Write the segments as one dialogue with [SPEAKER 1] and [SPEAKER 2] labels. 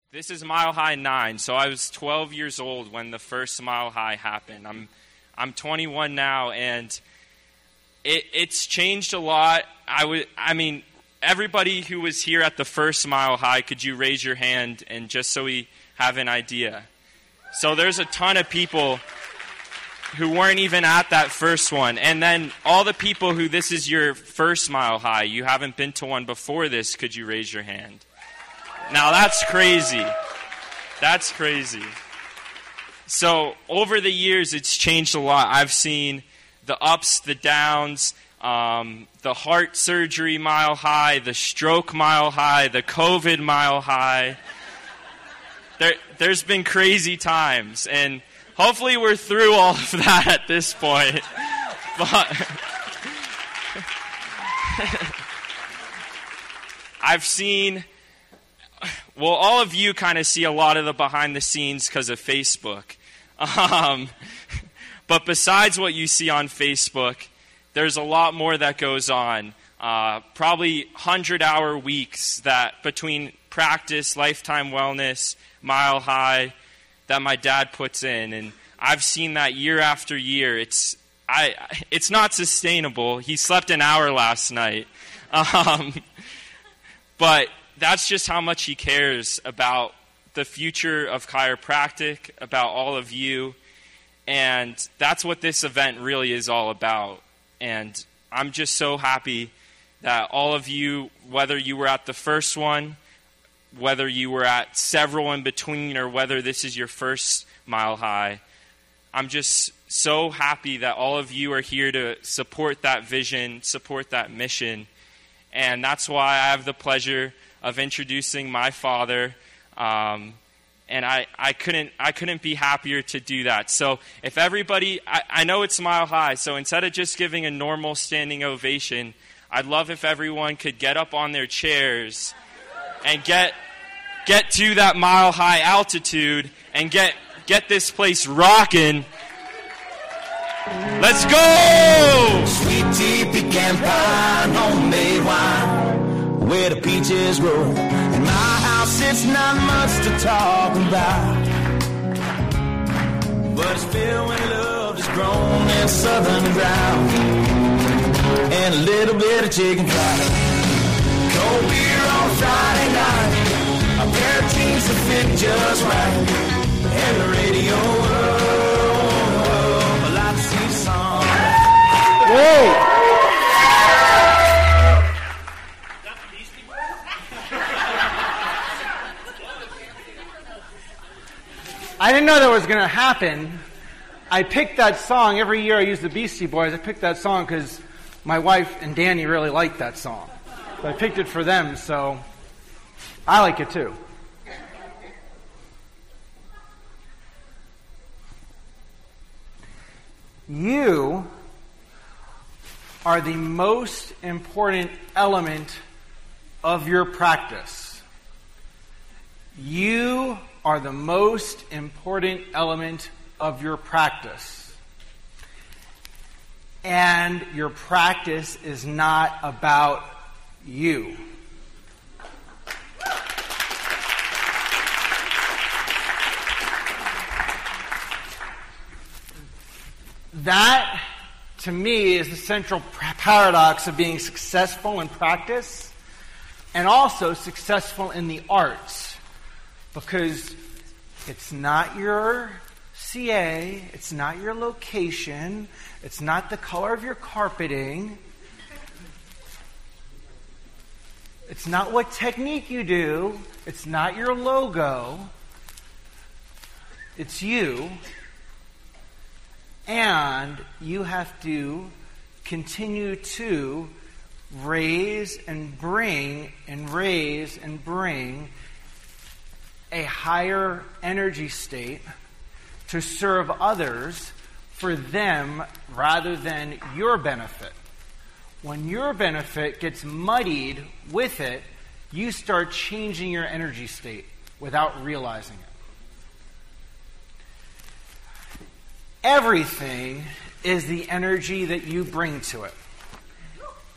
[SPEAKER 1] This is Mile High 9, so I was 12 years old when the first Mile High happened. I'm 21 now, and it's changed a lot. I mean, everybody who was here at the first Mile High, could you raise your hand, and just so we have an idea? So there's a ton of people who weren't even at that first one. And then all the people who this is your first Mile High, you haven't been to one before this, could you raise your hand? Now that's crazy. That's crazy. So over the years, it's changed a lot. I've seen the ups, the downs, the heart surgery Mile High, the stroke Mile High, the COVID Mile High. There's been crazy times, and hopefully we're through all of that at this point. But I've seen... Well, all of you kind of see a lot of the behind the scenes because of Facebook. But besides what you see on Facebook, there's a lot more that goes on. Probably 100-hour weeks that between practice, Lifetime Wellness, Mile High, that my dad puts in. And I've seen that year after year. It's not sustainable. He slept an hour last night. But that's just how much he cares about the future of chiropractic, about all of you. And that's what this event really is all about. And I'm just so happy that all of you, whether you were at the first one, whether you were at several in between, or whether this is your first Mile High, I'm just so happy that all of you are here to support that vision, support that mission. And that's why I have the pleasure of introducing my father, and I couldn't be happier to do that. So if everybody, I know it's Mile High, so instead of just giving a normal standing ovation, I'd love if everyone could get up on their chairs and get to that Mile High altitude and get this place rocking. Let's go!
[SPEAKER 2] Sweet tea, pecan pie, homemade wine, where the peaches grow. In my house, it's not much to talk about, but it's filled with love that's grown in southern ground, and a little bit of chicken fried. Cold beer on Friday night, a pair of jeans that fit just right, and the radio. I like to see the song.
[SPEAKER 3] Whoa! I didn't know that was going to happen. I picked that song. Every year I use the Beastie Boys. I picked that song because my wife and Danny really like that song. So I picked it for them, so I like it too. You are the most important element of your practice. You are the most important element of your practice. And your practice is not about you. That, to me, is the central paradox of being successful in practice and also successful in the arts. Because it's not your CA, it's not your location, it's not the color of your carpeting, it's not what technique you do, it's not your logo, it's you. And you have to continue to raise and bring a higher energy state to serve others for them rather than your benefit. When your benefit gets muddied with it, you start changing your energy state without realizing it. Everything is the energy that you bring to it.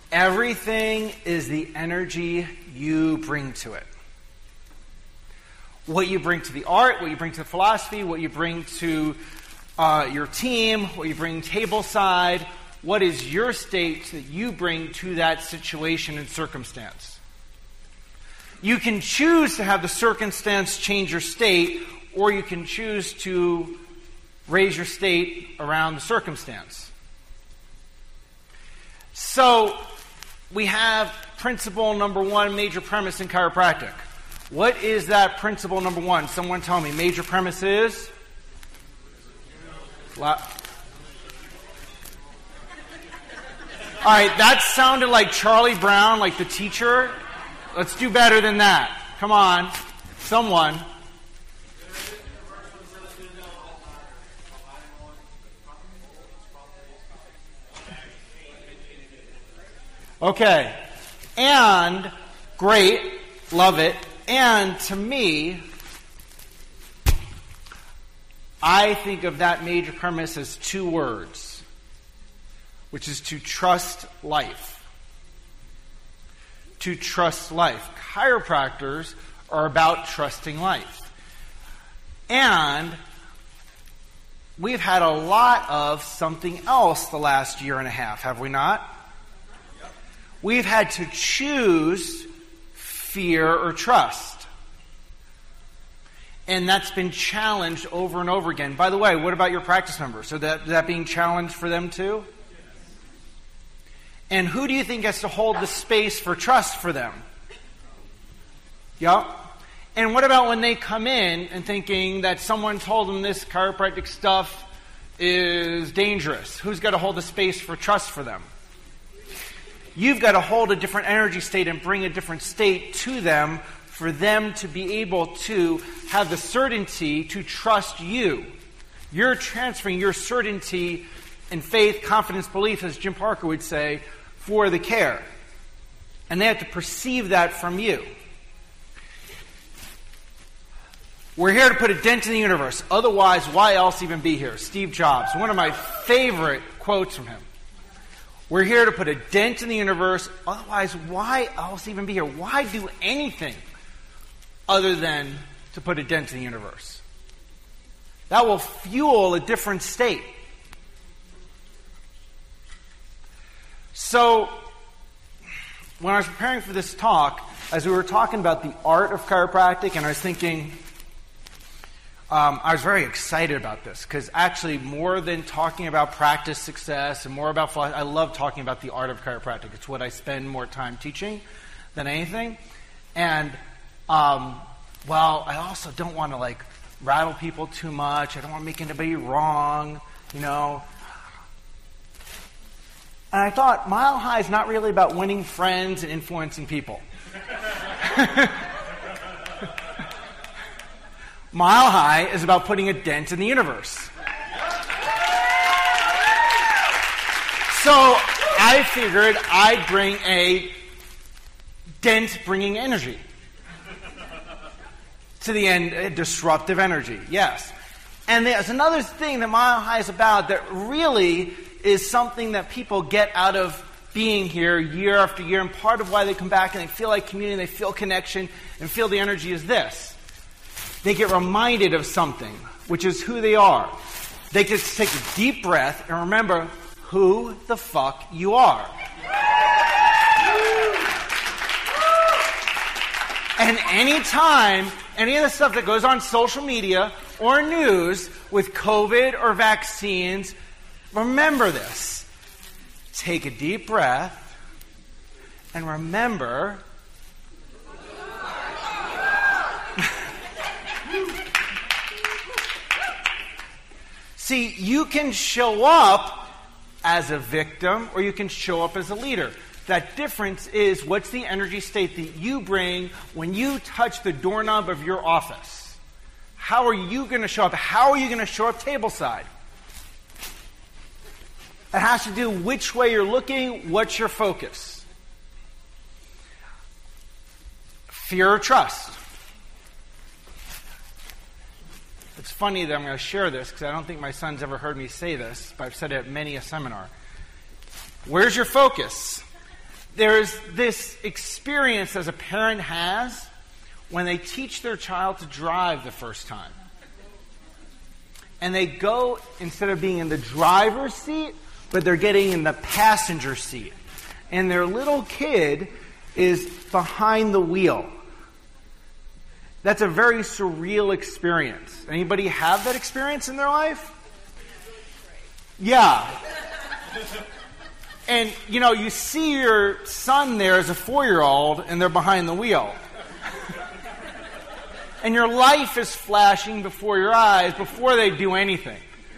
[SPEAKER 3] Everything is the energy you bring to it. What you bring to the art, what you bring to the philosophy, what you bring to your team, what you bring tableside. What is your state that you bring to that situation and circumstance? You can choose to have the circumstance change your state, or you can choose to raise your state around the circumstance. So, we have principle number 1, major premise in chiropractic. What is that principle number 1? Someone tell me. Major premise is? All right, that sounded like Charlie Brown, like the teacher. Let's do better than that. Come on. Someone. Okay. And, great, love it. And to me, I think of that major premise as 2 words, which is to trust life. To trust life. Chiropractors are about trusting life. And we've had a lot of something else the last year and a half, have we not? We've had to choose fear or trust. And that's been challenged over and over again. By the way, what about your practice members? So that being challenged for them too? And who do you think has to hold the space for trust for them? Yep. And what about when they come in and thinking that someone told them this chiropractic stuff is dangerous? Who's got to hold the space for trust for them? You've got to hold a different energy state and bring a different state to them for them to be able to have the certainty to trust you. You're transferring your certainty and faith, confidence, belief, as Jim Parker would say, for the care. And they have to perceive that from you. We're here to put a dent in the universe. Otherwise, why else even be here? Steve Jobs, one of my favorite quotes from him. We're here to put a dent in the universe. Otherwise, why else even be here? Why do anything other than to put a dent in the universe? That will fuel a different state. So, when I was preparing for this talk, as we were talking about the art of chiropractic, and I was thinking, I was very excited about this, because actually more than talking about practice success and more about philosophy, I love talking about the art of chiropractic. It's what I spend more time teaching than anything. And, well, I also don't want to, rattle people too much. I don't want to make anybody wrong, you know. And I thought, Mile High is not really about winning friends and influencing people. Mile High is about putting a dent in the universe. So I figured I'd bring a dent-bringing energy to the end, a disruptive energy, yes. And there's another thing that Mile High is about that really is something that people get out of being here year after year, and part of why they come back and they feel like community, they feel connection, and feel the energy is this. They get reminded of something, which is who they are. They just take a deep breath and remember who the fuck you are. And anytime any of the stuff that goes on social media or news with COVID or vaccines, remember this. Take a deep breath and remember see, you can show up as a victim or you can show up as a leader. That difference is what's the energy state that you bring when you touch the doorknob of your office. How are you going to show up? How are you going to show up tableside? It has to do which way you're looking, what's your focus. Fear or trust. It's funny that I'm going to share this because I don't think my son's ever heard me say this, but I've said it at many a seminar. Where's your focus? There's this experience as a parent has when they teach their child to drive the first time. And they go, instead of being in the driver's seat, but they're getting in the passenger seat. And their little kid is behind the wheel. That's a very surreal experience. Anybody have that experience in their life? Yeah. And, you see your son there as a 4-year-old, and they're behind the wheel. And your life is flashing before your eyes before they do anything.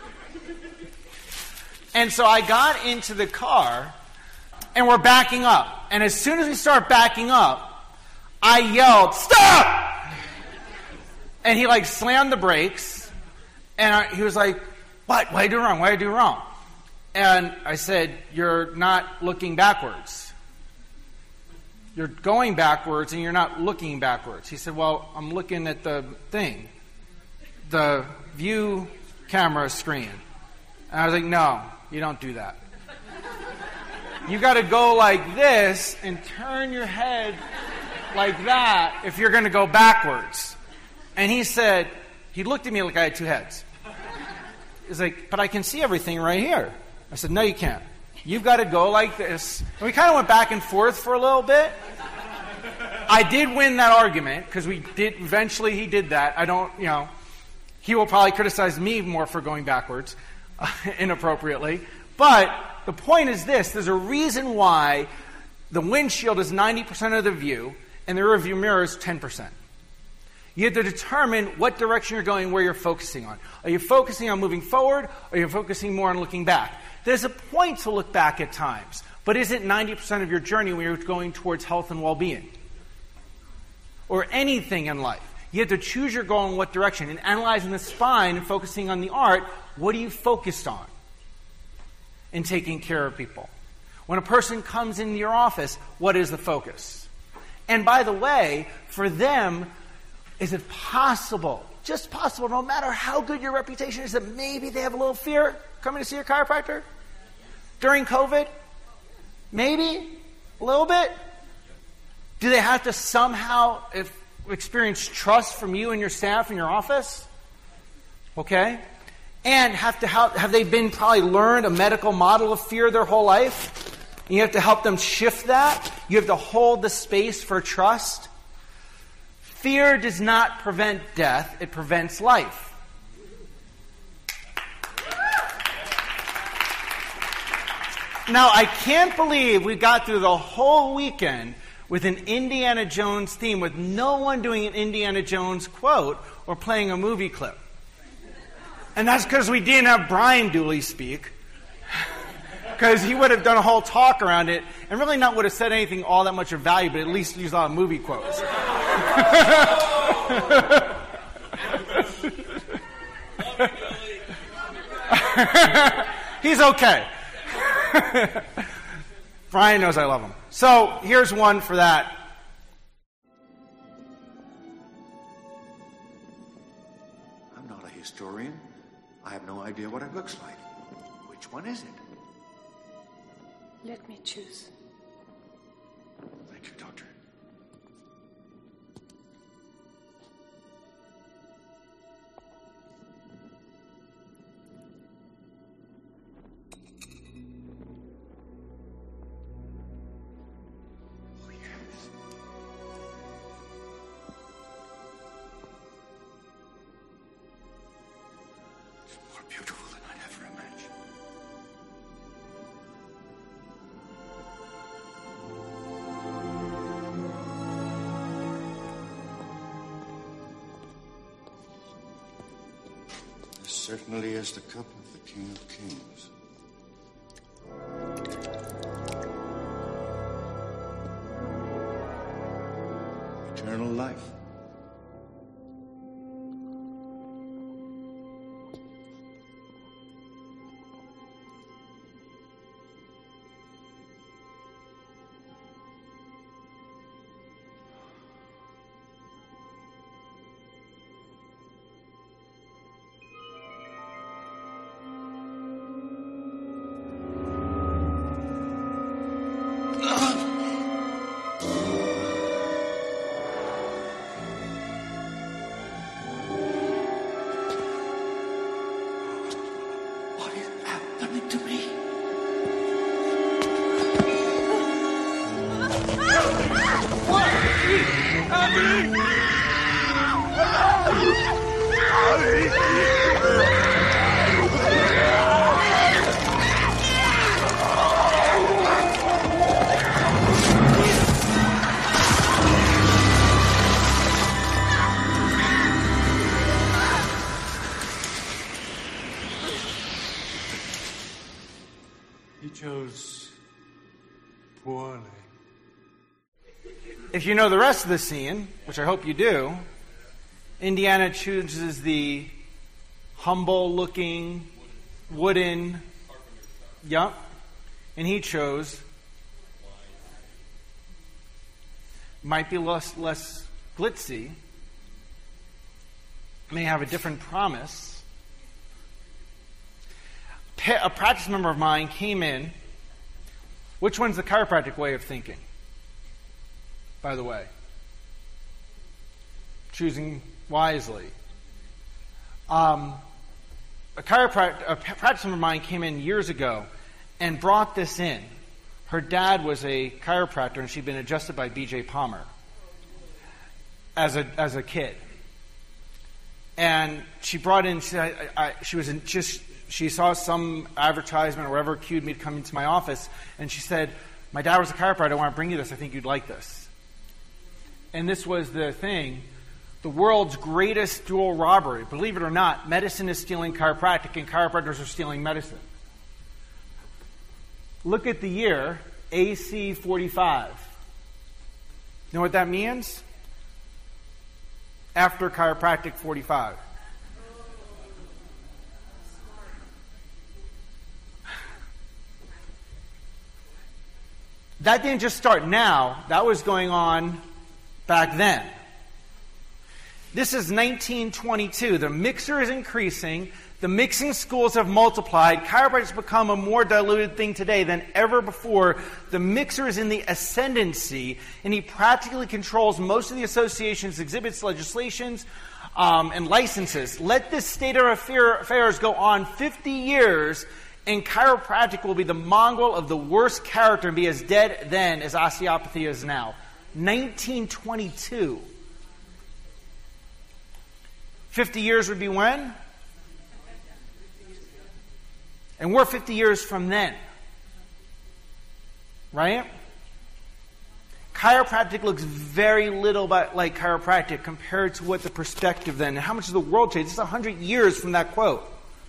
[SPEAKER 3] And so I got into the car, and we're backing up. And as soon as we start backing up, I yelled, "Stop!" And he slammed the brakes. And he was like, "What? What did I do wrong? What did I do wrong?" And I said, "You're not looking backwards. You're going backwards and you're not looking backwards." He said, "Well, I'm looking at the thing, the view camera screen." And I was like, "No, you don't do that. You got to go like this and turn your head like that if you're going to go backwards." And he looked at me like I had two heads. He's like, "But I can see everything right here." I said, "No, you can't. You've got to go like this." And we kind of went back and forth for a little bit. I did win that argument because eventually he did that. He will probably criticize me more for going backwards inappropriately. But the point is this: there's a reason why the windshield is 90% of the view and the rear view mirror is 10%. You have to determine what direction you're going, where you're focusing on. Are you focusing on moving forward, or are you focusing more on looking back? There's a point to look back at times, but is it 90% of your journey when you're going towards health and well-being? Or anything in life. You have to choose your goal in what direction. And analyzing the spine and focusing on the art, what are you focused on in taking care of people? When a person comes into your office, what is the focus? And by the way, for them, is it possible, just possible, no matter how good your reputation is, that maybe they have a little fear coming to see your chiropractor during COVID? Maybe? A little bit? Do they have to somehow experience trust from you and your staff in your office? Okay? And have they probably learned a medical model of fear their whole life? And you have to help them shift that. You have to hold the space for trust. Fear does not prevent death, it prevents life. Now, I can't believe we got through the whole weekend with an Indiana Jones theme with no one doing an Indiana Jones quote or playing a movie clip. And that's because we didn't have Brian Dooley speak. Because he would have done a whole talk around it and really not would have said anything all that much of value, but at least used a lot of movie quotes. He's okay. Brian knows I love him. So here's one for that.
[SPEAKER 4] I'm not a historian. I have no idea what it looks like. Which one is it?
[SPEAKER 5] Let me choose.
[SPEAKER 4] Thank you, Doctor. Oh, yes. It's more beautiful than I'd ever imagined. This certainly is the cup of the King of Kings. Eternal life.
[SPEAKER 5] He chose poorly.
[SPEAKER 3] If you know the rest of the scene, which I hope you do, Indiana chooses the humble-looking, wooden, yup, and he chose, might be less glitzy, may have a different promise. A practice member of mine came in. Which one's the chiropractic way of thinking? By the way, choosing wisely. A practice member of mine came in years ago and brought this in. Her dad was a chiropractor, and she'd been adjusted by B.J. Palmer as a kid. And she brought in. She saw some advertisement or whatever cued me to come into my office, and she said, "My dad was a chiropractor. I want to bring you this. I think you'd like this." And this was the thing. The world's greatest dual robbery. Believe it or not, medicine is stealing chiropractic and chiropractors are stealing medicine. Look at the year, AC 45. You know what that means? After chiropractic 45. That didn't just start now. That was going on back then. This is 1922. The mixer is increasing. The mixing schools have multiplied. Chiropractic has become a more diluted thing today than ever before. The mixer is in the ascendancy, and he practically controls most of the associations, exhibits, legislations, and licenses. Let this state of affairs go on 50 years, and chiropractic will be the mongrel of the worst character and be as dead then as osteopathy is now. 1922. 50 years would be when? And we're 50 years from then. Right? Chiropractic looks very little like chiropractic compared to what the perspective then. And how much has the world changed? It's 100 years from that quote.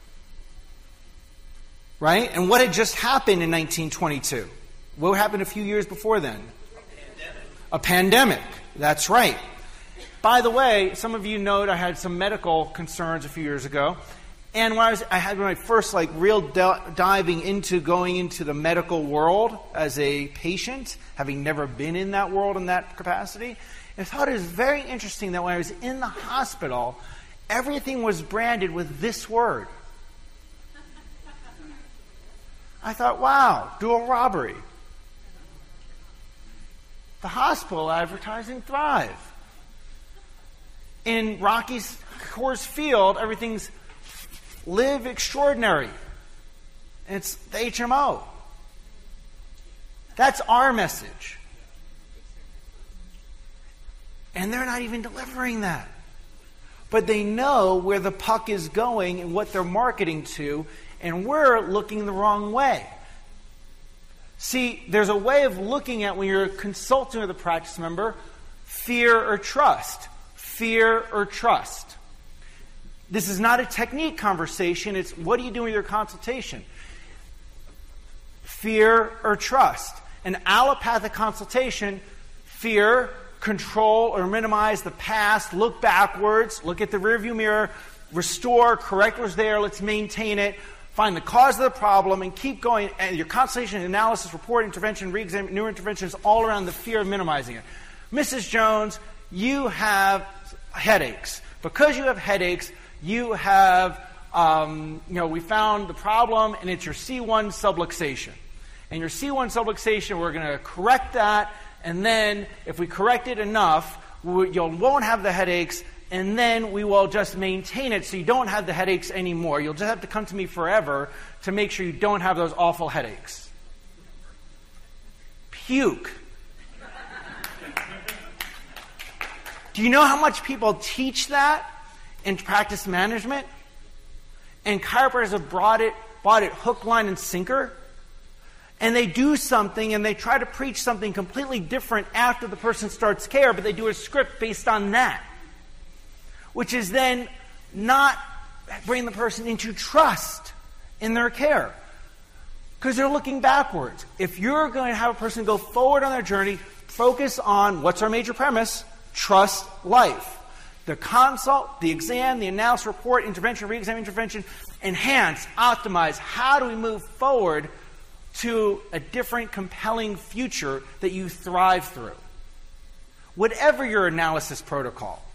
[SPEAKER 3] Right? And what had just happened in 1922? What happened a few years before then? A pandemic. That's right. By the way, some of you know I had some medical concerns a few years ago. And when I had my first real diving into going into the medical world as a patient, having never been in that world in that capacity, I thought it was very interesting that when I was in the hospital, everything was branded with this word. I thought, wow, dual robbery. The hospital advertising Thrive. In Rocky's Coors Field, everything's Live Extraordinary. And it's the HMO. That's our message. And they're not even delivering that. But they know where the puck is going and what they're marketing to, and we're looking the wrong way. See, there's a way of looking at when you're consulting with a practice member, fear or trust. Fear or trust. This is not a technique conversation. It's what do you do with your consultation? Fear or trust. An allopathic consultation, fear, control or minimize the past, look backwards, look at the rearview mirror, restore, correct what's there, let's maintain it, find the cause of the problem, and keep going. And your consultation, analysis, report, intervention, re-exam, new interventions, all around the fear of minimizing it. Mrs. Jones, you have headaches. Because you have headaches, you have, we found the problem, and it's your C1 subluxation. And your C1 subluxation, we're going to correct that, and then if we correct it enough, you won't have the headaches, and then we will just maintain it so you don't have the headaches anymore. You'll just have to come to me forever to make sure you don't have those awful headaches. Puke. Do you know how much people teach that in practice management? And chiropractors have bought it hook, line, and sinker. And they do something and they try to preach something completely different after the person starts care, but they do a script based on that. Which is then not bringing the person into trust in their care. Because they're looking backwards. If you're going to have a person go forward on their journey, focus on what's our major premise? Trust life. The consult, the exam, the analysis report, intervention, re-exam, intervention, enhance, optimize. How do we move forward to a different, compelling future that you thrive through? Whatever your analysis protocol.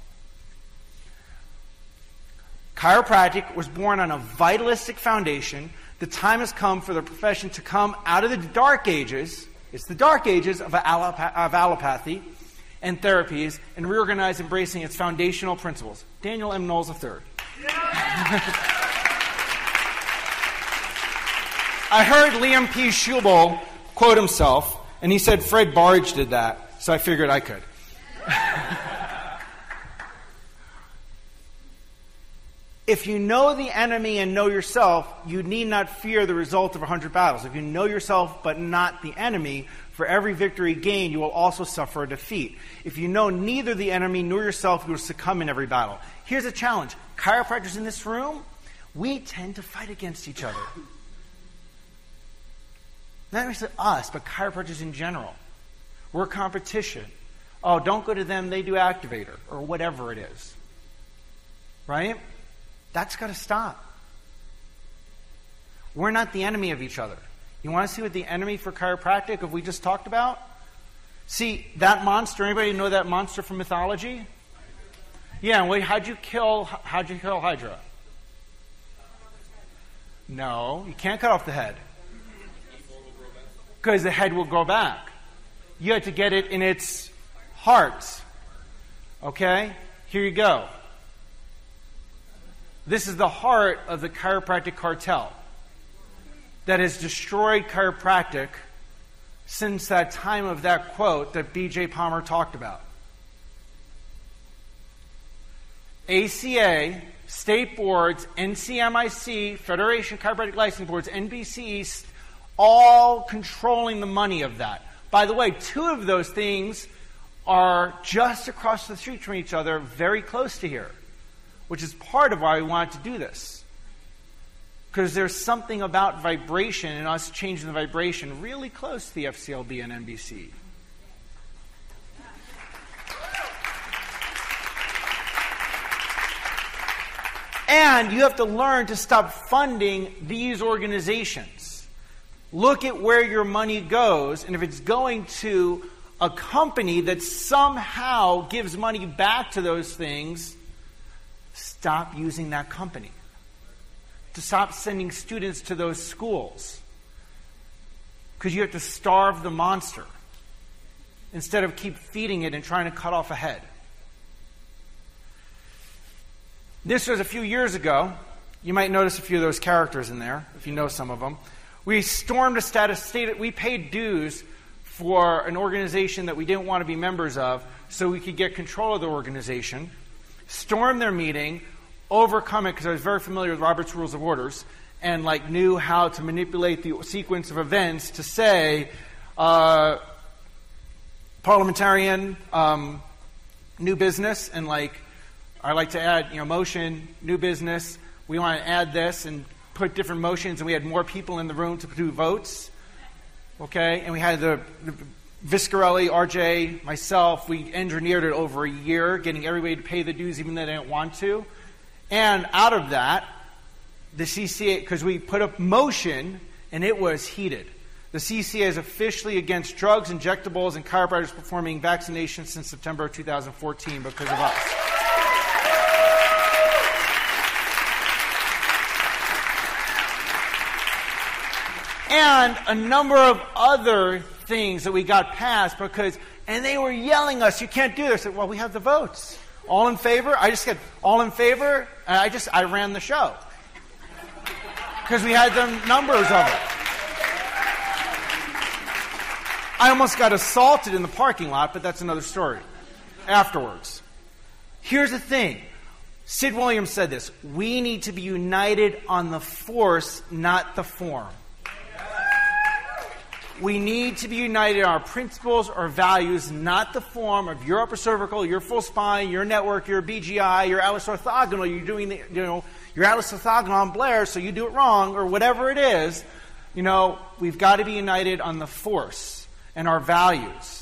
[SPEAKER 3] Chiropractic was born on a vitalistic foundation. The time has come for the profession to come out of the dark ages. It's the dark ages of allopathy and therapies and reorganize, embracing its foundational principles. Daniel M. Knowles III. I heard Liam P. Schubel quote himself, and he said Fred Barge did that, so I figured I could. If you know the enemy and know yourself, you need not fear the result of 100 battles. If you know yourself but not the enemy, for every victory gained, you will also suffer a defeat. If you know neither the enemy nor yourself, you will succumb in every battle. Here's a challenge. Chiropractors in this room, we tend to fight against each other. Not necessarily us, but chiropractors in general. We're competition. Oh, don't go to them, they do activator, or whatever it is. Right? That's got to stop. We're not the enemy of each other. You want to see what the enemy for chiropractic, if we just talked about? See, that monster, anybody know that monster from mythology? Yeah, wait, how'd you kill Hydra? No, you can't cut off the head. Because the head will grow back. You have to get it in its heart. Okay? Here you go. This is the heart of the chiropractic cartel that has destroyed chiropractic since that time of that quote that B.J. Palmer talked about. ACA, state boards, NCMIC, Federation Chiropractic Licensing Boards, NBCE, all controlling the money of that. By the way, two of those things are just across the street from each other, very close to here, which is part of why we wanted to do this. Because there's something about vibration and us changing the vibration really close to the FCLB and NBC. And you have to learn to stop funding these organizations. Look at where your money goes, and if it's going to a company that somehow gives money back to those things, stop using that company. To stop sending students to those schools. Because you have to starve the monster instead of keep feeding it and trying to cut off a head. This was a few years ago. You might notice a few of those characters in there, if you know some of them. We stormed a state. We paid dues for an organization that we didn't want to be members of so we could get control of the organization, stormed their meeting, overcome it because I was very familiar with Robert's Rules of Orders and knew how to manipulate the sequence of events to say parliamentarian, new business, and I like to add motion, new business. We want to add this and put different motions, and we had more people in the room to do votes. Okay, and we had the Viscarelli, RJ, myself. We engineered it over a year, getting everybody to pay the dues even though they didn't want to. And out of that, the CCA, because we put up motion, and it was heated. The CCA is officially against drugs, injectables, and chiropractors performing vaccinations since September of 2014 because of us. And a number of other things that we got passed and they were yelling us, you can't do this. I said, well, we have the votes. All in favor? I just said, all in favor? And I ran the show. Because we had the numbers of it. I almost got assaulted in the parking lot, but that's another story. Afterwards. Here's the thing. Sid Williams said this. We need to be united on the force, not the form. We need to be united on our principles or values, not the form of your upper cervical, your full spine, your network, your BGI, your atlas orthogonal. You're doing your atlas orthogonal on Blair, so you do it wrong, or whatever it is. We've got to be united on the force and our values.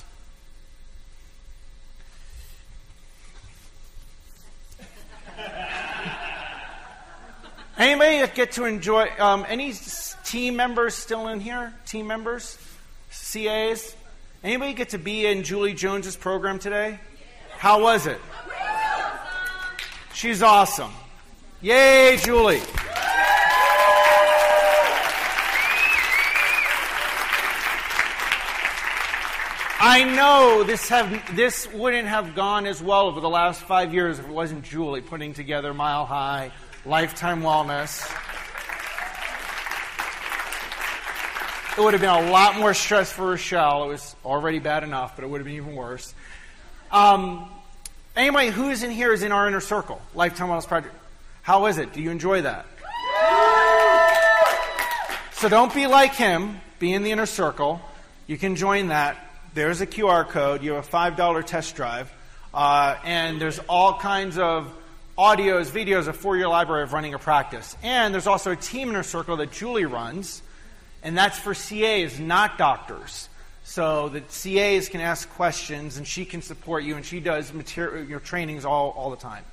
[SPEAKER 3] Anybody get to enjoy, any team members still in here? Team members? CAs? Anybody get to be in Julie Jones's program today? How was it? She's awesome. Yay, Julie. I know this wouldn't have gone as well over the last 5 years if it wasn't Julie putting together Mile High, Lifetime Wellness. It would have been a lot more stress for Rochelle. It was already bad enough, but it would have been even worse. Anybody who's in here is in our inner circle, Lifetime Wellness Project. How is it? Do you enjoy that? So don't be like him. Be in the inner circle. You can join that. There's a QR code. You have a $5 test drive. And there's all kinds of audios, videos, a 4-year library of running a practice. And there's also a team inner circle that Julie runs. And that's for CAs, not doctors. So the CAs can ask questions, and she can support you, and she does trainings all the time.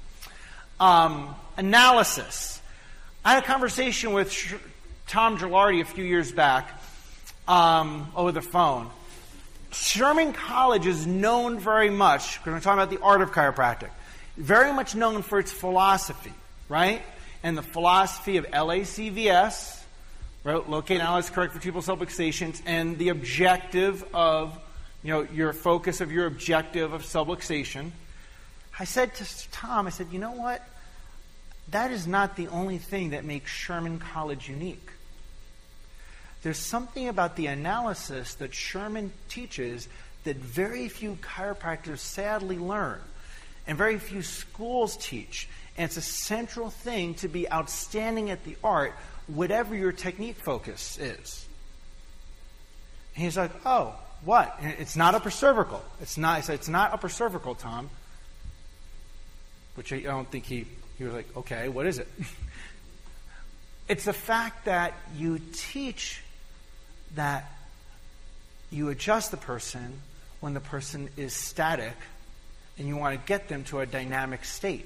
[SPEAKER 3] Analysis. I had a conversation with Tom Gilardi a few years back over the phone. Sherman College is known very much, because we're talking about the art of chiropractic, very much known for its philosophy, right? And the philosophy of LACVS, right? Locate, analyze, correct vertebral subluxations, and the objective of, your focus of your objective of subluxation. I said to Tom, you know what? That is not the only thing that makes Sherman College unique. There's something about the analysis that Sherman teaches that very few chiropractors sadly learn, and very few schools teach. And it's a central thing to be outstanding at the art, whatever your technique focus is. And he's like, oh, what? And it's not upper cervical. It's not. I said, it's not upper cervical, Tom. Which I don't think he was like, okay, what is it? It's the fact that you teach that you adjust the person when the person is static and you want to get them to a dynamic state.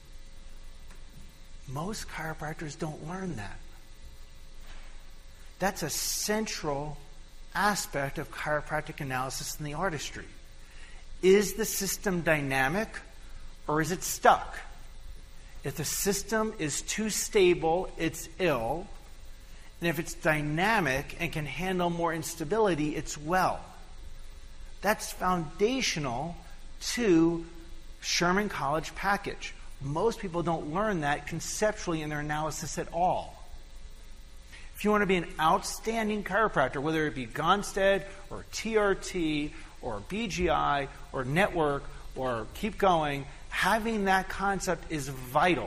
[SPEAKER 3] Most chiropractors don't learn that. That's a central aspect of chiropractic analysis in the artistry. Is the system dynamic or is it stuck? If the system is too stable, it's ill. And if it's dynamic and can handle more instability, it's well. That's foundational to Sherman College package. Most people don't learn that conceptually in their analysis at all. If you want to be an outstanding chiropractor, whether it be Gonstead or TRT or BGI or network or keep going, having that concept is vital.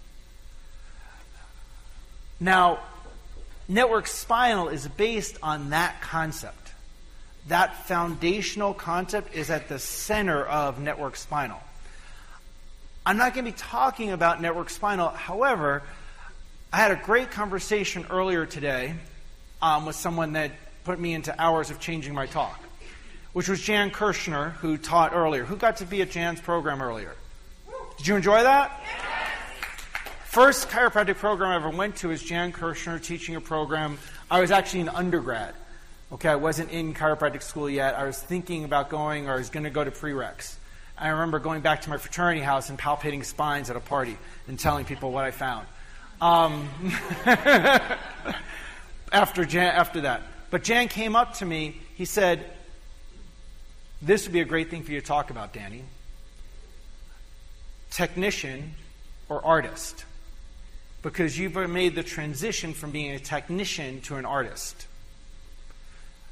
[SPEAKER 3] Now, network spinal is based on that concept. That foundational concept is at the center of network spinal. I'm not going to be talking about network spinal. However, I had a great conversation earlier today with someone that put me into hours of changing my talk, which was Jan Kirshner, who taught earlier. Who got to be at Jan's program earlier? Did you enjoy that? Yes. First chiropractic program I ever went to is Jan Kirshner teaching a program. I was actually an undergrad. Okay, I wasn't in chiropractic school yet. I was thinking about going, or I was going to go to prereqs. I remember going back to my fraternity house and palpating spines at a party and telling people what I found. After that. But Jan came up to me. He said, this would be a great thing for you to talk about, Danny. Technician or artist. Because you've made the transition from being a technician to an artist.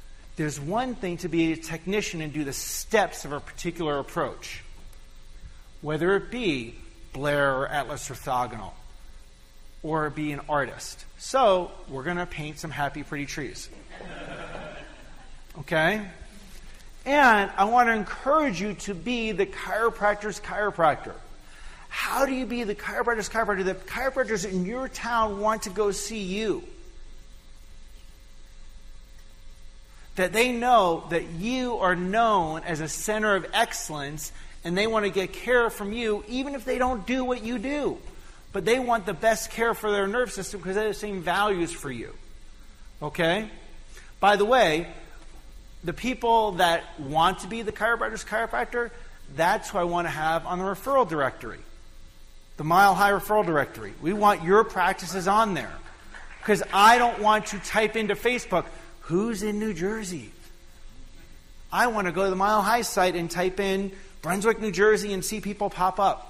[SPEAKER 3] There's one thing to be a technician and do the steps of a particular approach. whether it be Blair or Atlas orthogonal, or be an artist. So we're going to paint some happy, pretty trees. Okay? And I want to encourage you to be the chiropractor's chiropractor. How do you be the chiropractor's chiropractor? The chiropractors in your town want to go see you. That they know that you are known as a center of excellence, and they want to get care from you, even if they don't do what you do. But they want the best care for their nervous system because they have the same values for you. Okay? By the way, the people that want to be the chiropractor's chiropractor, that's who I want to have on the referral directory. The Mile High referral directory. We want your practices on there. Because I don't want to type into Facebook, who's in New Jersey? I want to go to the Mile High site and type in Brunswick, New Jersey, and see people pop up.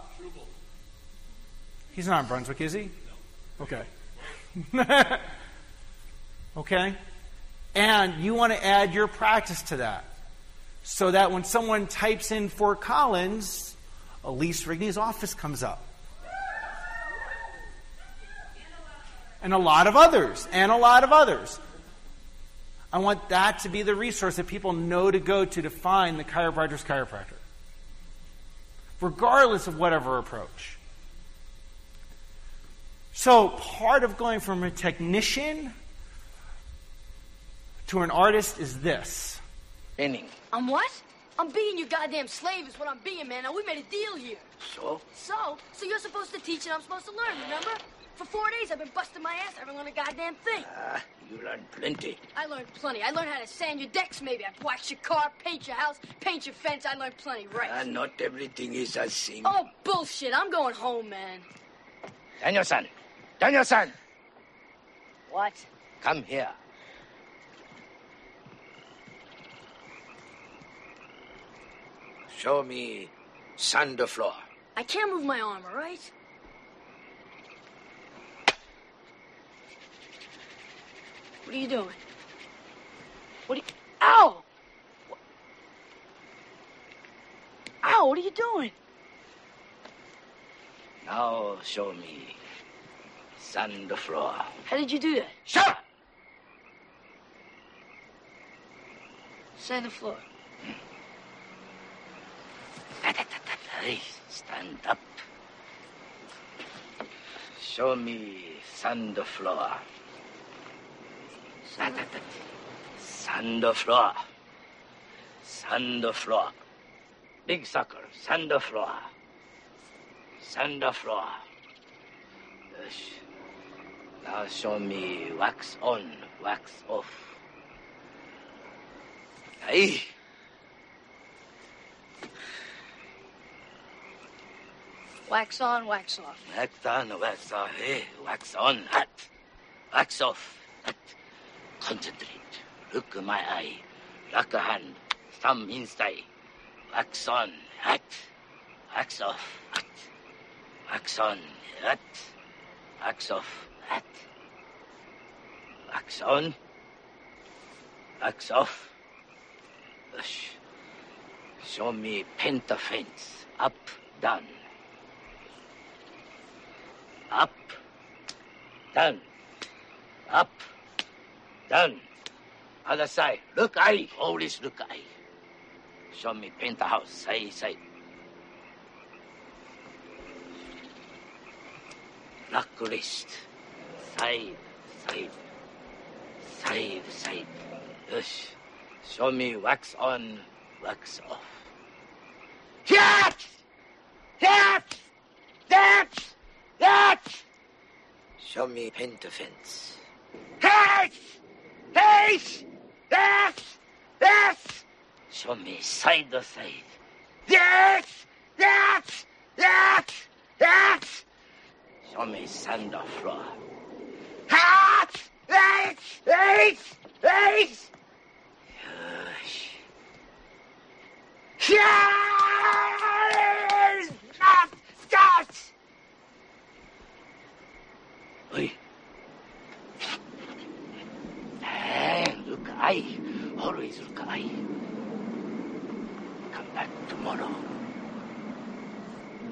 [SPEAKER 3] He's not in Brunswick, is he? No. Okay. Okay? And you want to add your practice to that. So that when someone types in Fort Collins, Elise Rigney's office comes up. And a lot of others. And a lot of others. I want that to be the resource that people know to go to find the chiropractor's chiropractor. Regardless of whatever approach. So part of going from a technician to an artist is this.
[SPEAKER 6] Inning.
[SPEAKER 7] I'm what? I'm being your goddamn slave is what I'm being, man. Now, we made a deal here.
[SPEAKER 6] So?
[SPEAKER 7] So you're supposed to teach and I'm supposed to learn, remember? For 4 days, I've been busting my ass. I haven't learned a goddamn thing.
[SPEAKER 6] You learned plenty.
[SPEAKER 7] I learned plenty. I learned how to sand your decks, maybe. I wash your car, paint your house, paint your fence. I learned plenty, right?
[SPEAKER 6] Not everything is as seen.
[SPEAKER 7] Oh, bullshit. I'm going home, man.
[SPEAKER 6] Daniel-san. Daniel-san.
[SPEAKER 7] What?
[SPEAKER 6] Come here. Show me sand the floor.
[SPEAKER 7] I can't move my arm, all right? What are you doing? What are you... Ow! Ow, what are you doing?
[SPEAKER 6] Now show me sand the floor.
[SPEAKER 7] How did you do that?
[SPEAKER 6] Shut up!
[SPEAKER 7] Sand the floor.
[SPEAKER 6] Hey, stand up. Show me sand the floor. Sand the floor. Sand the floor. Big sucker, sand the floor. Sand the floor. Yes. Now show me wax on, wax off. Hey.
[SPEAKER 7] Wax on, wax off.
[SPEAKER 6] Wax on, wax off. Hey, wax on, hot. Wax off, hot. Concentrate. Look at my eye. Lock a hand. Thumb inside. Wax on, hot. Wax off, hot. Wax on, hot. Wax off, hot. Wax on. Wax off. Ush. Show me penta fence. Up, down. Up, down, up, down. Other side. Look eye. Always look eye. Show me paint the house. Side, side. Lock wrist. Side, side. Side, side. Yes. Show me wax on, wax off. That! That! That! That! Show me paint the fence. That! That! That! That! Show me side to side. That! That! That! That! Show me sand or floor. That! That! That! That! Yes! That! That! Oi. Hey, look eye. Always look eye. Come back tomorrow.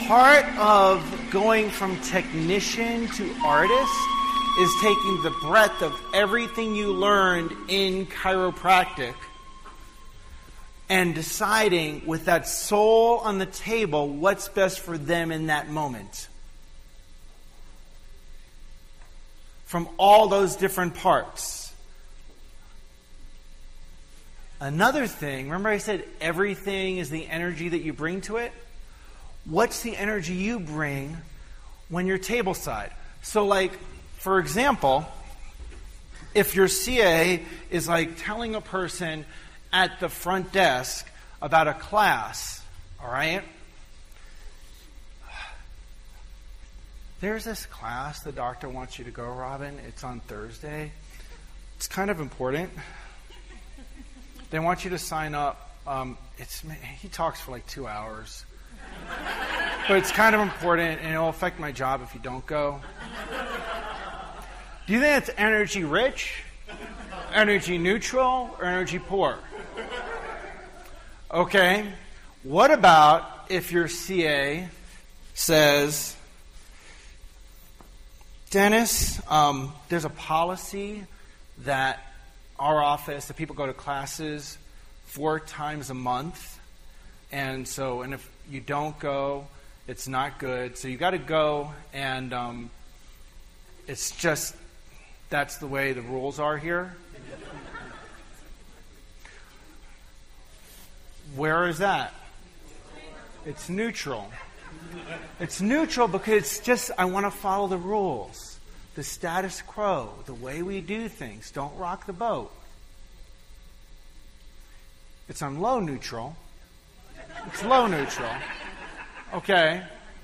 [SPEAKER 3] part of going from technician to artist is taking the breadth of everything you learned in chiropractic and deciding with that soul on the table what's best for them in that moment. From all those different parts. Another thing, remember I said everything is the energy that you bring to it? What's the energy you bring when you're tableside? So like, for example, if your CA is like telling a person at the front desk about a class, all right? There's this class the doctor wants you to go, Robin. It's on Thursday. It's kind of important. They want you to sign up. He talks for like 2 hours. But it's kind of important, and it'll affect my job if you don't go. Do you think it's energy rich, energy neutral, or energy poor? Okay. What about if your CA says, Dennis, there's a policy that our office, that people go to classes 4 times a month. And if you don't go, it's not good. So you got to go, and it's just, that's the way the rules are here. Where is that? It's neutral. It's neutral because it's just, I want to follow the rules. The status quo, the way we do things. Don't rock the boat. It's on low neutral. It's low neutral. Okay.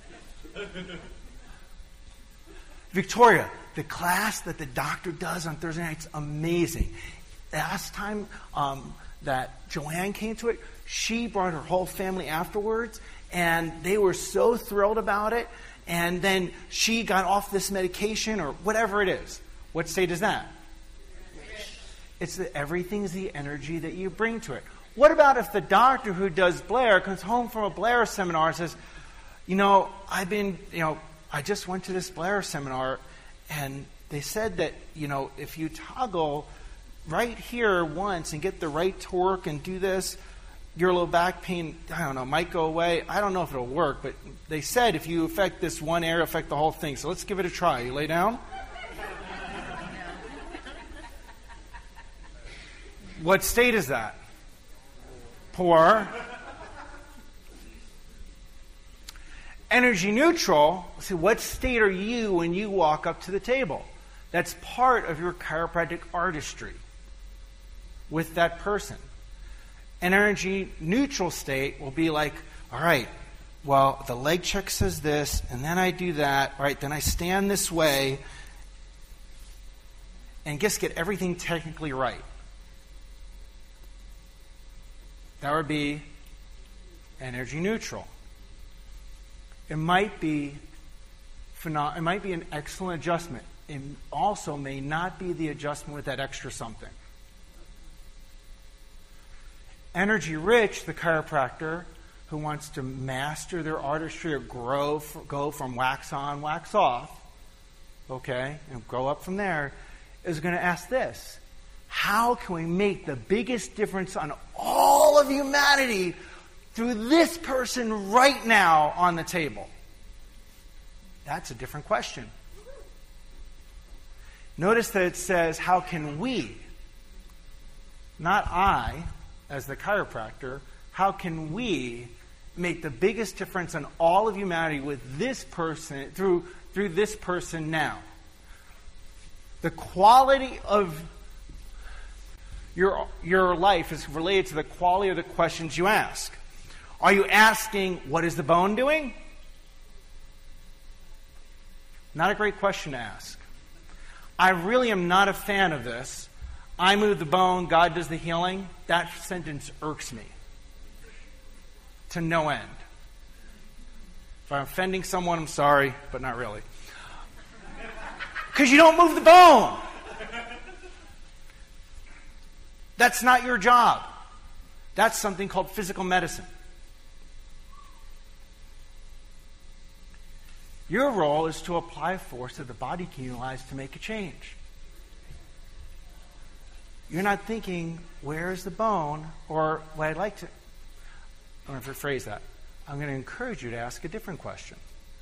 [SPEAKER 3] Victoria, the class that the doctor does on Thursday night's amazing. Last time that Joanne came to it, she brought her whole family afterwards, and they were so thrilled about it. And then she got off this medication or whatever it is. What state is that? It's that everything's the energy that you bring to it. What about if the doctor who does Blair comes home from a Blair seminar and says, I just went to this Blair seminar, and they said that, if you toggle right here once and get the right torque and do this, your low back pain, might go away. I don't know if it'll work, but they said if you affect this one area, affect the whole thing. So let's give it a try. You lay down. What state is that? Poor. Energy neutral. See, what state are you when you walk up to the table? That's part of your chiropractic artistry with that person. An energy neutral state will be like, all right, well, the leg check says this, and then I do that, right? Then I stand this way, and just get everything technically right. That would be energy neutral. It might be an excellent adjustment. It also may not be the adjustment with that extra something. Energy rich, the chiropractor who wants to master their artistry or go from wax on, wax off, okay, and grow up from there, is going to ask this: how can we make the biggest difference on all of humanity through this person right now on the table? That's a different question. Notice that it says, how can we, not I, as the chiropractor, how can we make the biggest difference on all of humanity with this person, through this person now? The quality of your life is related to the quality of the questions you ask. Are you asking, what is the bone doing? Not a great question to ask. I really am not a fan of this. I move the bone, God does the healing. That sentence irks me to no end. If I'm offending someone, I'm sorry, but not really. Because you don't move the bone. That's not your job. That's something called physical medicine. Your role is to apply force that the body can utilize to make a change. You're not thinking, where is the bone? Or what I'd like to... I'm going to rephrase that. I'm going to encourage you to ask a different question.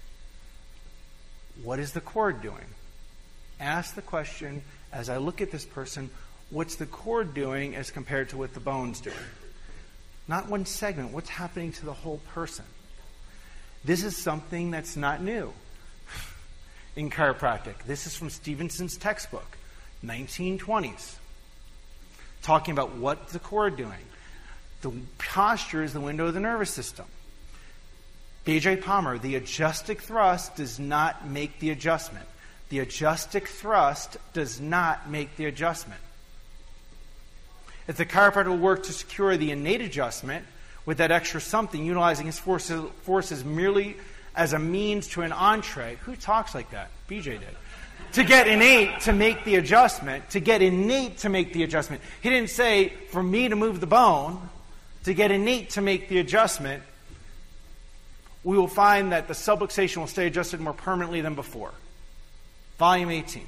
[SPEAKER 3] What is the cord doing? Ask the question, as I look at this person, what's the cord doing as compared to what the bone's doing? Not one segment. What's happening to the whole person? This is something that's not new in chiropractic. This is from Stevenson's textbook, 1920s. Talking about what's the cord doing. The posture is the window of the nervous system. B.J. Palmer, the adjustic thrust does not make the adjustment. The adjustic thrust does not make the adjustment. If the chiropractor will work to secure the innate adjustment with that extra something, utilizing his forces merely as a means to an entree, who talks like that? BJ did. To get innate to make the adjustment, to get innate to make the adjustment. He didn't say, for me to move the bone, to get innate to make the adjustment, we will find that the subluxation will stay adjusted more permanently than before. Volume 18.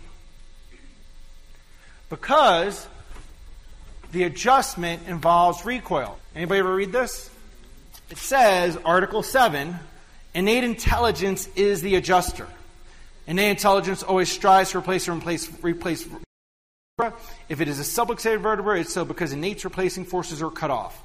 [SPEAKER 3] Because the adjustment involves recoil. Anybody ever read this? It says, Article 7, innate intelligence is the adjuster. Innate intelligence always strives to replace vertebra. If it is a subluxated vertebra, it's so because innate's replacing forces are cut off.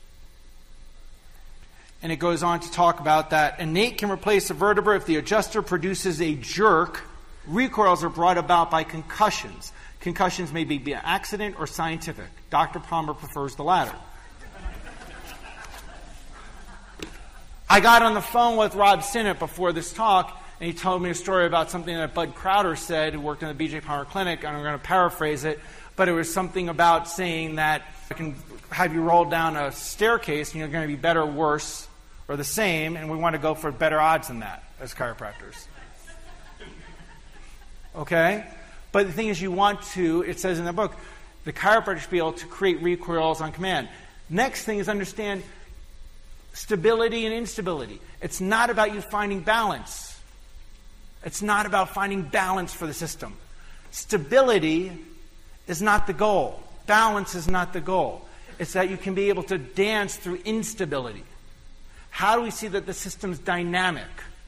[SPEAKER 3] And it goes on to talk about that innate can replace a vertebra if the adjuster produces a jerk. Recoils are brought about by concussions. Concussions may be an accident or scientific. Dr. Palmer prefers the latter. I got on the phone with Rob Sinnott before this talk, and he told me a story about something that Bud Crowder said, who worked in the B.J. Palmer Clinic, and I'm going to paraphrase it, but it was something about saying that I can have you roll down a staircase, and you're going to be better, worse, or the same, and we want to go for better odds than that as chiropractors. Okay? But the thing is, you want to, it says in the book, the chiropractor should be able to create recoils on command. Next thing is understand stability and instability. It's not about you finding balance. It's not about finding balance for the system. Stability is not the goal. Balance is not the goal. It's that you can be able to dance through instability. How do we see that the system's dynamic?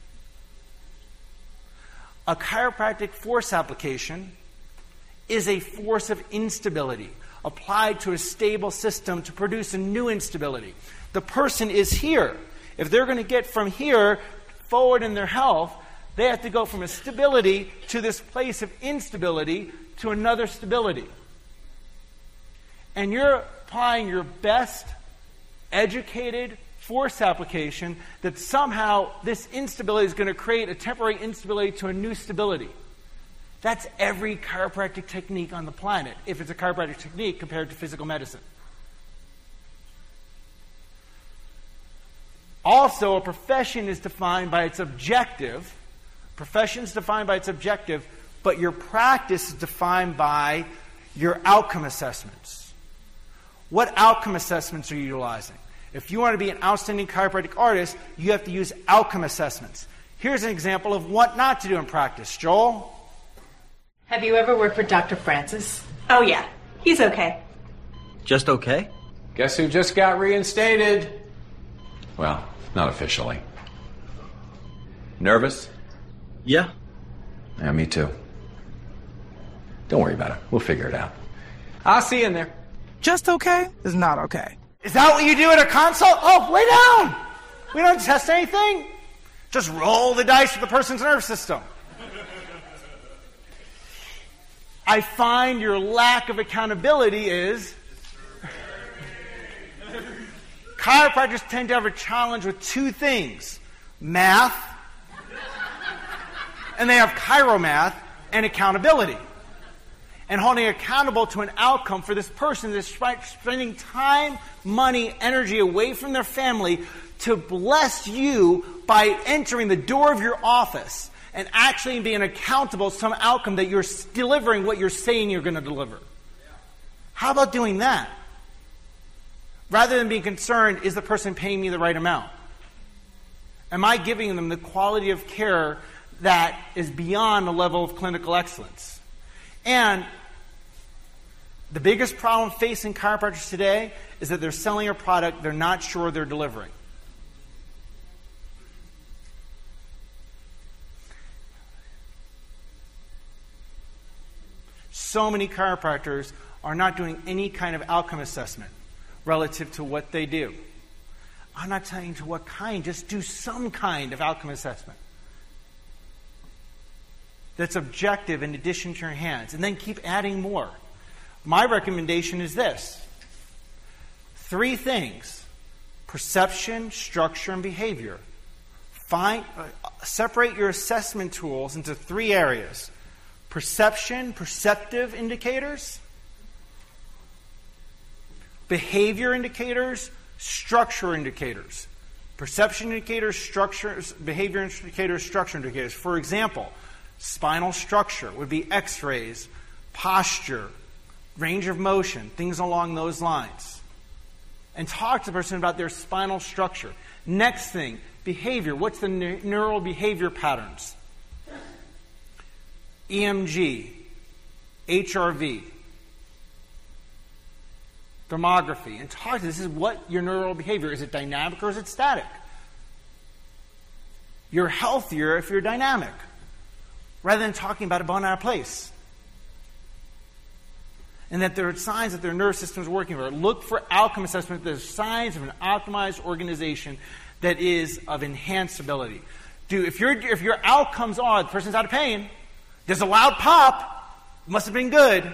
[SPEAKER 3] A chiropractic force application is a force of instability applied to a stable system to produce a new instability. The person is here. If they're going to get from here forward in their health, they have to go from a stability to this place of instability to another stability. And you're applying your best educated force application that somehow this instability is going to create a temporary instability to a new stability. That's every chiropractic technique on the planet, if it's a chiropractic technique compared to physical medicine. Also, a profession is defined by its objective. Profession is defined by its objective, but your practice is defined by your outcome assessments. What outcome assessments are you utilizing? If you want to be an outstanding chiropractic artist, you have to use outcome assessments. Here's an example of what not to do in practice. Joel?
[SPEAKER 8] Have you ever worked for Dr. Francis? Oh, yeah. He's okay.
[SPEAKER 9] Just okay?
[SPEAKER 10] Guess who just got reinstated? Well, not officially. Nervous?
[SPEAKER 9] Yeah.
[SPEAKER 10] Yeah, me too. Don't worry about it. We'll figure it out. I'll see you in there.
[SPEAKER 11] Just okay is not okay.
[SPEAKER 3] Is that what you do at a consult? Oh, lay down. We don't test anything. Just roll the dice with the person's nervous system. I find your lack of accountability is chiropractors tend to have a challenge with two things: math, and they have chiromath, and accountability. And holding accountable to an outcome for this person that's spending time, money, energy away from their family to bless you by entering the door of your office and actually being accountable to some outcome that you're delivering what you're saying you're going to deliver. How about doing that? Rather than being concerned, is the person paying me the right amount? Am I giving them the quality of care that is beyond the level of clinical excellence. And the biggest problem facing chiropractors today is that they're selling a product they're not sure they're delivering. So many chiropractors are not doing any kind of outcome assessment relative to what they do. I'm not telling you to what kind, just do some kind of outcome assessment that's objective in addition to your hands, and then keep adding more. My recommendation is this. 3 things: perception, structure, and behavior. Separate your assessment tools into 3 areas: perception, perceptive indicators; behavior indicators; structure indicators. Perception indicators, structures, behavior indicators, structure indicators. For example, spinal structure would be x-rays, posture, range of motion, things along those lines. And talk to the person about their spinal structure. Next thing, behavior. What's the neural behavior patterns? EMG, HRV, thermography. And talk to this is what your neural behavior is. It dynamic or is it static? You're healthier if you're dynamic, rather than talking about a bone out of place. And that there are signs that their nervous system is working for. Look for outcome assessment. There's signs of an optimized organization that is of enhanced ability. If your outcomes are the person's out of pain, there's a loud pop, it must have been good.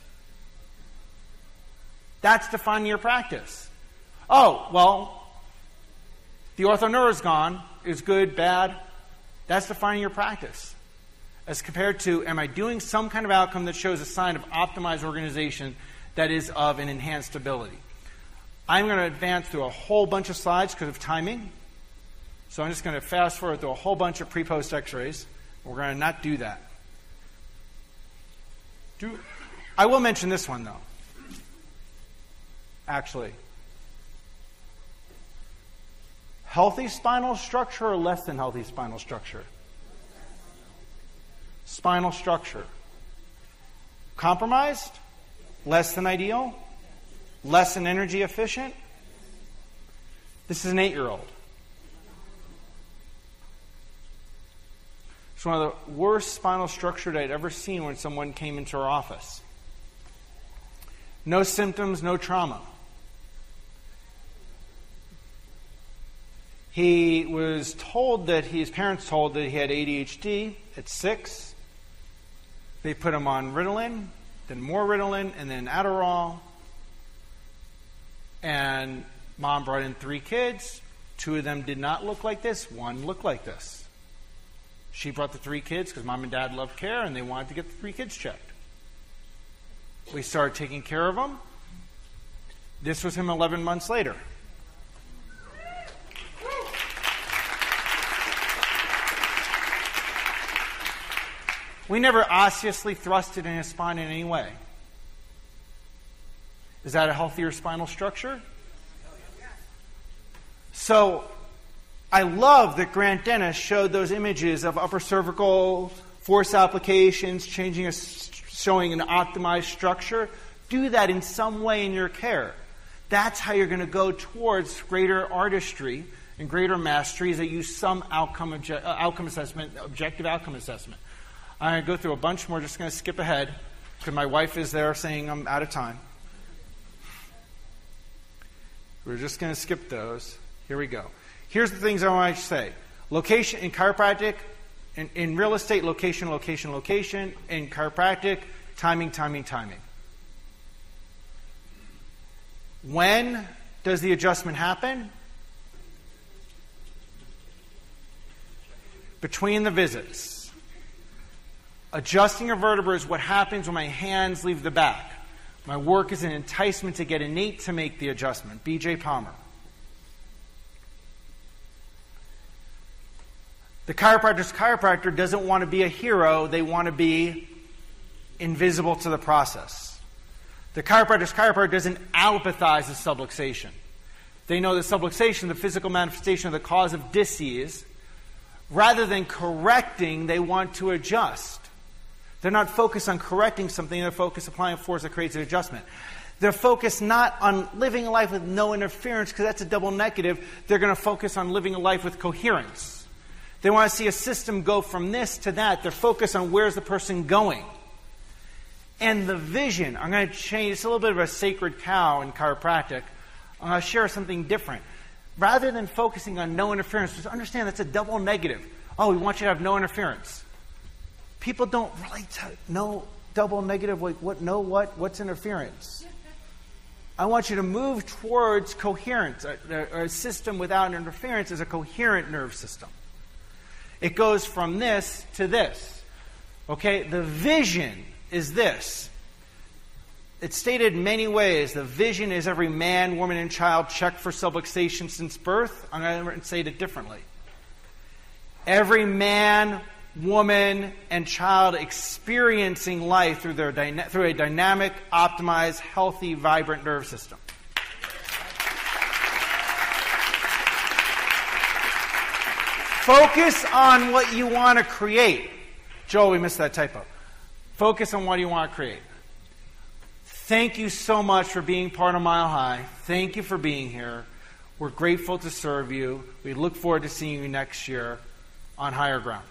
[SPEAKER 3] That's defining your practice. Oh, well, the orthoneuro is gone. Is good, bad? That's defining your practice. As compared to, am I doing some kind of outcome that shows a sign of optimized organization that is of an enhanced ability? I'm going to advance through a whole bunch of slides because of timing. So I'm just going to fast forward through a whole bunch of pre-post x-rays. We're going to not do that. I will mention this one, though. Actually. Healthy spinal structure or less than healthy spinal structure? Spinal structure. Compromised? Less than ideal? Less than energy efficient? This is an 8-year-old. It's one of the worst spinal structure that I'd ever seen when someone came into our office. No symptoms, no trauma. He was told that his parents told that he had ADHD at 6. They put him on Ritalin, then more Ritalin, and then Adderall. And mom brought in 3 kids. 2 of them did not look like this. 1 looked like this. She brought the 3 kids because mom and dad loved care, and they wanted to get the 3 kids checked. We started taking care of them. This was him 11 months later. We never osseously thrusted in his spine in any way. Is that a healthier spinal structure? So, I love that Grant Dennis showed those images of upper cervical force applications, showing an optimized structure. Do that in some way in your care. That's how you're going to go towards greater artistry and greater mastery, is that use some outcome assessment, objective outcome assessment. I'm going to go through a bunch more, just going to skip ahead, because my wife is there saying I'm out of time. We're just going to skip those. Here we go. Here's the things I want to say. Location in chiropractic, in real estate, location, location, location. In chiropractic, timing, timing, timing. When does the adjustment happen? Between the visits. Adjusting a vertebra is what happens when my hands leave the back. My work is an enticement to get innate to make the adjustment. B.J. Palmer. The chiropractor doesn't want to be a hero. They want to be invisible to the process. The chiropractor doesn't allopathize the subluxation. They know the subluxation, the physical manifestation of the cause of disease, Rather than correcting, they want to adjust. They're not focused on correcting something, they're focused on applying a force that creates an adjustment. They're focused not on living a life with no interference, because that's a double negative. They're going to focus on living a life with coherence. They want to see a system go from this to that. They're focused on where's the person going. And the vision, I'm going to change, it's a little bit of a sacred cow in chiropractic. I'm going to share something different. Rather than focusing on no interference, just understand that's a double negative. Oh, we want you to have no interference. People don't really know double negative, like what's interference? I want you to move towards coherence. A system without interference is a coherent nerve system. It goes from this to this. Okay, the vision is this. It's stated in many ways. The vision is every man, woman, and child checked for subluxation since birth. I'm going to say it differently. Every man, woman, and child experiencing life through a dynamic, optimized, healthy, vibrant nerve system. Focus on what you want to create. Joel, we missed that typo. Focus on what you want to create. Thank you so much for being part of Mile High. Thank you for being here. We're grateful to serve you. We look forward to seeing you next year on Higher Ground.